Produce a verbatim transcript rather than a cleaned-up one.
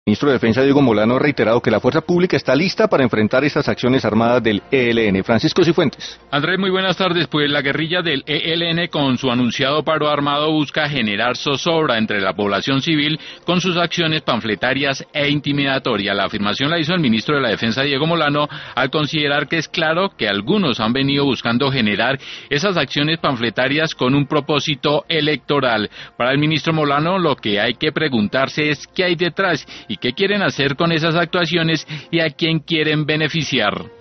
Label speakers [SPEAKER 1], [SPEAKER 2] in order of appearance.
[SPEAKER 1] El ministro de Defensa, Diego Molano, ha reiterado que la fuerza pública está lista para enfrentar estas acciones armadas del E L N. Francisco Cifuentes.
[SPEAKER 2] Andrés, muy buenas tardes. Pues la guerrilla del E L N, con su anunciado paro armado, busca generar zozobra entre la población civil con sus acciones panfletarias e intimidatorias. La afirmación la hizo el ministro de la Defensa, Diego Molano, al considerar que es claro que algunos han venido buscando generar esas acciones panfletarias con un propósito electoral. Para el ministro Molano, lo que hay que preguntarse es qué hay detrás y qué quieren hacer con esas actuaciones y a quién quieren beneficiar.